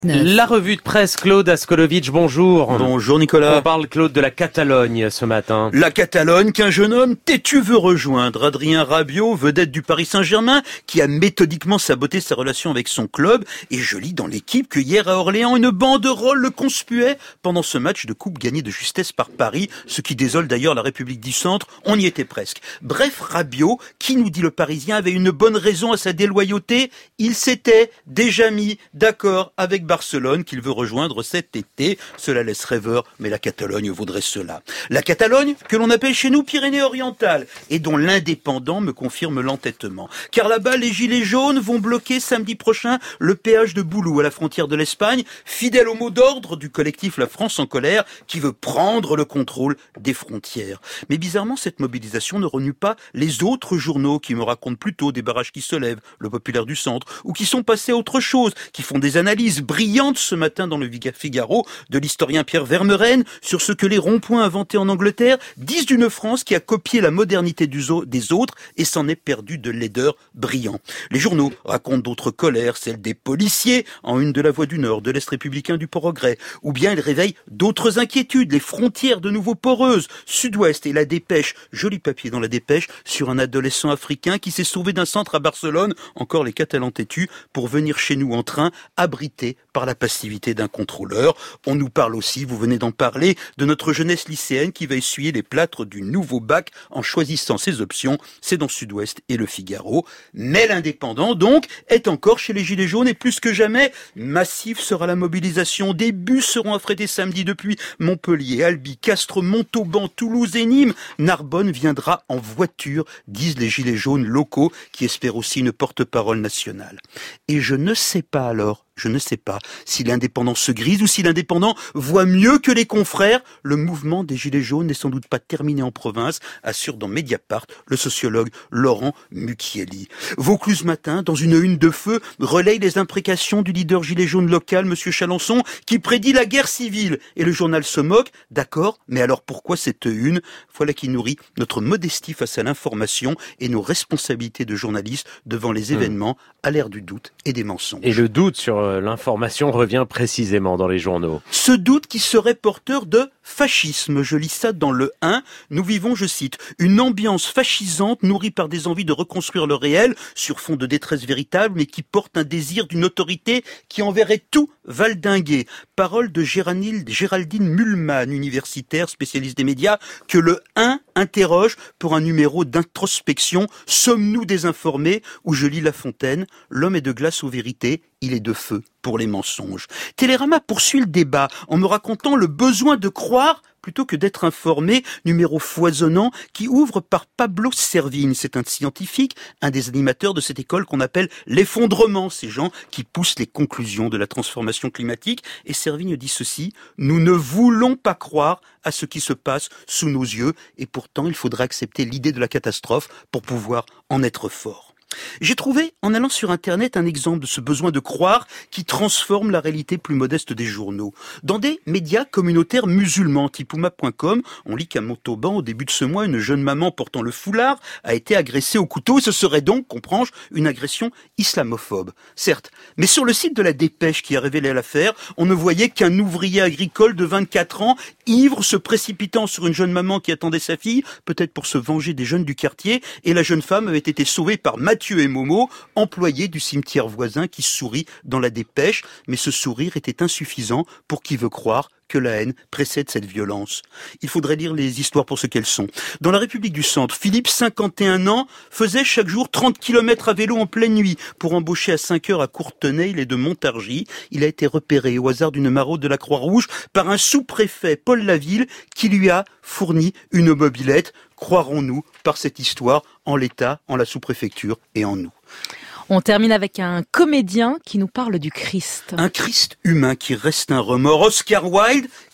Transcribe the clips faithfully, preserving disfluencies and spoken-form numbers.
La revue de presse, Claude Askolovitch, bonjour. Bonjour Nicolas. On parle, Claude, de la Catalogne ce matin. La Catalogne qu'un jeune homme têtu veut rejoindre. Adrien Rabiot, vedette du Paris Saint-Germain, qui a méthodiquement saboté sa relation avec son club. Et je lis dans l'équipe que hier à Orléans, une banderole le conspuait pendant ce match de coupe gagné de justesse par Paris, ce qui désole d'ailleurs la République du Centre. On y était presque. Bref, Rabiot, qui nous dit le Parisien, avait une bonne raison à sa déloyauté. Il s'était déjà mis d'accord avec Barcelone qu'il veut rejoindre cet été. Cela laisse rêveur, mais la Catalogne vaudrait cela. La Catalogne, que l'on appelle chez nous Pyrénées-Orientales, et dont l'Indépendant me confirme l'entêtement. Car là-bas, les gilets jaunes vont bloquer samedi prochain le péage de Boulou, à la frontière de l'Espagne, fidèle au mot d'ordre du collectif La France en colère, qui veut prendre le contrôle des frontières. Mais bizarrement, cette mobilisation ne renoue pas les autres journaux qui me racontent plutôt des barrages qui se lèvent, le Populaire du Centre, ou qui sont passés à autre chose, qui font des analyses brillantes ce matin dans le Figaro de l'historien Pierre Vermeuren sur ce que les ronds-points inventés en Angleterre disent d'une France qui a copié la modernité des autres et s'en est perdu de laideur brillant. Les journaux racontent d'autres colères, celles des policiers en une de la Voix du Nord, de l'Est républicain du Progrès, ou bien ils réveillent d'autres inquiétudes, les frontières de nouveau poreuses, Sud-Ouest et la Dépêche, joli papier dans la Dépêche, sur un adolescent africain qui s'est sauvé d'un centre à Barcelone, encore les Catalans têtus, pour venir chez nous en train, abrité par la passivité d'un contrôleur. On nous parle aussi, vous venez d'en parler, de notre jeunesse lycéenne qui va essuyer les plâtres du nouveau bac en choisissant ses options. C'est dans Sud-Ouest et le Figaro. Mais l'Indépendant, donc, est encore chez les Gilets jaunes et plus que jamais, massif sera la mobilisation. Des bus seront affrétés samedi depuis Montpellier, Albi, Castres, Montauban, Toulouse et Nîmes. Narbonne viendra en voiture, disent les Gilets jaunes locaux qui espèrent aussi une porte-parole nationale. Et je ne sais pas alors, je ne sais pas si l'Indépendant se grise ou si l'Indépendant voit mieux que les confrères. Le mouvement des Gilets jaunes n'est sans doute pas terminé en province, assure dans Mediapart le sociologue Laurent Mucchielli. Vaucluse Matin, dans une une de feu, relaye les imprécations du leader Gilet jaune local, Monsieur Chalençon, qui prédit la guerre civile. Et le journal se moque. D'accord, mais alors pourquoi cette une? Voilà qui nourrit notre modestie face à l'information et nos responsabilités de journalistes devant les événements à l'ère du doute et des mensonges. Et le doute sur l'information revient précisément dans les journaux. Ce doute qui serait porteur de fascisme. Je lis ça dans le un. Nous vivons, je cite, une ambiance fascisante nourrie par des envies de reconstruire le réel sur fond de détresse véritable, mais qui porte un désir d'une autorité qui enverrait tout valdinguer. Parole de Géraldine, Géraldine Mühlmann, universitaire, spécialiste des médias, que le un interroge pour un numéro d'introspection. Sommes-nous désinformés? Où je lis La Fontaine. L'homme est de glace aux vérités, il est de feu pour les mensonges. Télérama poursuit le débat en me racontant le besoin de croire plutôt que d'être informé, numéro foisonnant qui ouvre par Pablo Servigne. C'est un scientifique, un des animateurs de cette école qu'on appelle l'effondrement, ces gens qui poussent les conclusions de la transformation climatique. Et Servigne dit ceci: nous ne voulons pas croire à ce qui se passe sous nos yeux, et pourtant il faudra accepter l'idée de la catastrophe pour pouvoir en être fort. J'ai trouvé, en allant sur Internet, un exemple de ce besoin de croire qui transforme la réalité plus modeste des journaux. Dans des médias communautaires musulmans, tipouma point com, on lit qu'à Montauban, au début de ce mois, une jeune maman portant le foulard a été agressée au couteau, et ce serait donc, comprends-je, une agression islamophobe. Certes, mais sur le site de la Dépêche qui a révélé l'affaire, on ne voyait qu'un ouvrier agricole de vingt-quatre ans, ivre, se précipitant sur une jeune maman qui attendait sa fille, peut-être pour se venger des jeunes du quartier, et la jeune femme avait été sauvée par Mathieu Mathieu et Momo, employés du cimetière voisin qui sourit dans la Dépêche, mais ce sourire était insuffisant pour qui veut croire que la haine précède cette violence. Il faudrait lire les histoires pour ce qu'elles sont. Dans la République du Centre, Philippe, cinquante et un ans, faisait chaque jour trente kilomètres à vélo en pleine nuit pour embaucher à cinq heures à Courtenay, il est de Montargis. Il a été repéré au hasard d'une maraude de la Croix-Rouge par un sous-préfet, Paul Laville, qui lui a fourni une mobilette. Croirons-nous, par cette histoire, en l'État, en la sous-préfecture et en nous. On termine avec un comédien qui nous parle du Christ. Un Christ humain qui reste un remords. Oscar Wilde,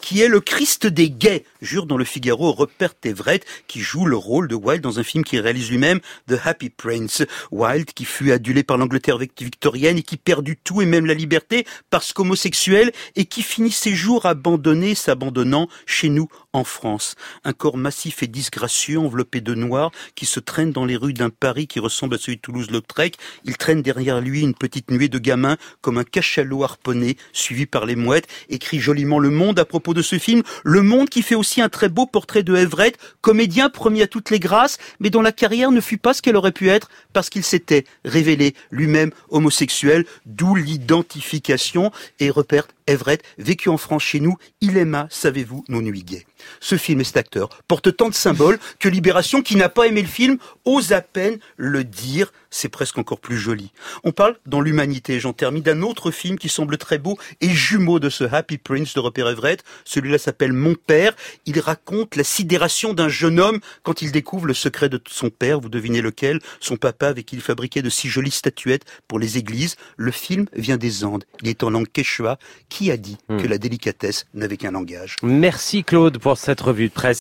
qui est le Christ des gays, jure dans le Figaro Rupert Everett, qui joue le rôle de Wilde dans un film qu'il réalise lui-même, The Happy Prince. Wilde, qui fut adulé par l'Angleterre victorienne et qui perdu tout et même la liberté parce qu'homosexuel et qui finit ses jours abandonné, s'abandonnant chez nous en France. Un corps massif et disgracieux, enveloppé de noir, qui se traîne dans les rues d'un Paris qui ressemble à celui de Toulouse-Lautrec. Il traîne derrière lui une petite nuée de gamins comme un cachalot harponné, suivi par les mouettes, écrit joliment Le Monde à propos de ce film. Le Monde qui fait aussi un très beau portrait de Everett, comédien promis à toutes les grâces, mais dont la carrière ne fut pas ce qu'elle aurait pu être parce qu'il s'était révélé lui-même homosexuel, d'où l'identification. Et Rupert Everett, vécu en France chez nous, il aima, savez-vous, nos nuits gays. Ce film et cet acteur portent tant de symboles que Libération, qui n'a pas aimé le film, ose à peine le dire. C'est presque encore plus joli. On parle dans l'humanité, j'en termine, d'un autre film qui semble très beau et jumeau de ce Happy Prince de Rupert Everett. Celui-là s'appelle Mon père. Il raconte la sidération d'un jeune homme quand il découvre le secret de son père. Vous devinez lequel? Son papa avec qui il fabriquait de si jolies statuettes pour les églises. Le film vient des Andes. Il est en langue quechua. Qui a dit hmm. que la délicatesse n'avait qu'un langage? Merci Claude pour cette revue de presse.